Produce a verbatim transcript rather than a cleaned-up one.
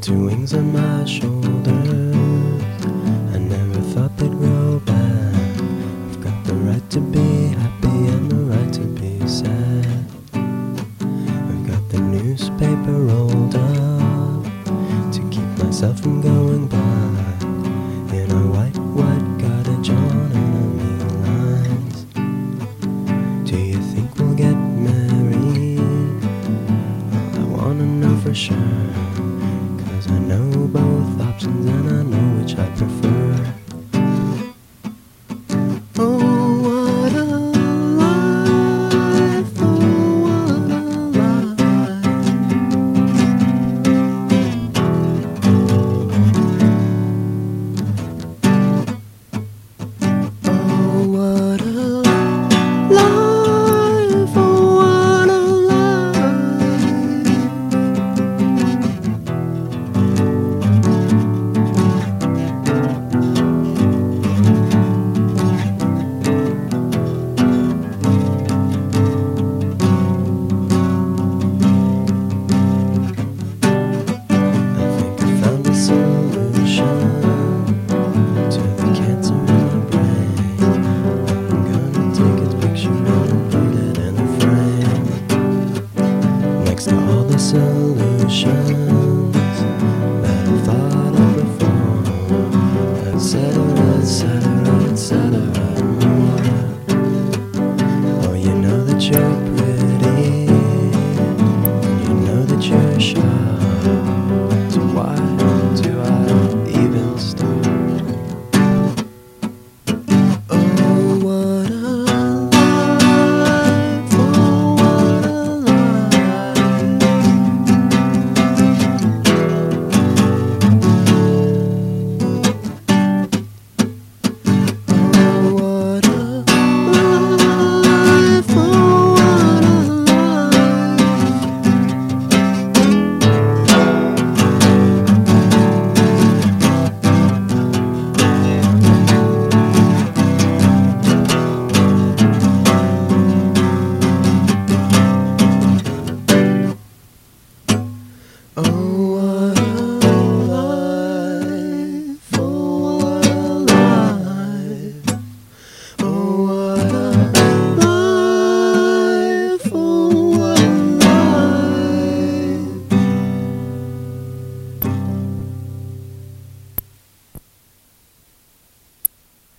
two wings on my shoulders. I never thought they'd grow back. I've got the right to be happy and the right to be sad. I've got the newspaper rolled up to keep myself from going back. In a white, white cottage on enemy lines. Do you think we'll get married? Well, I wanna know for sure, 'cause I know both options and I know which I prefer.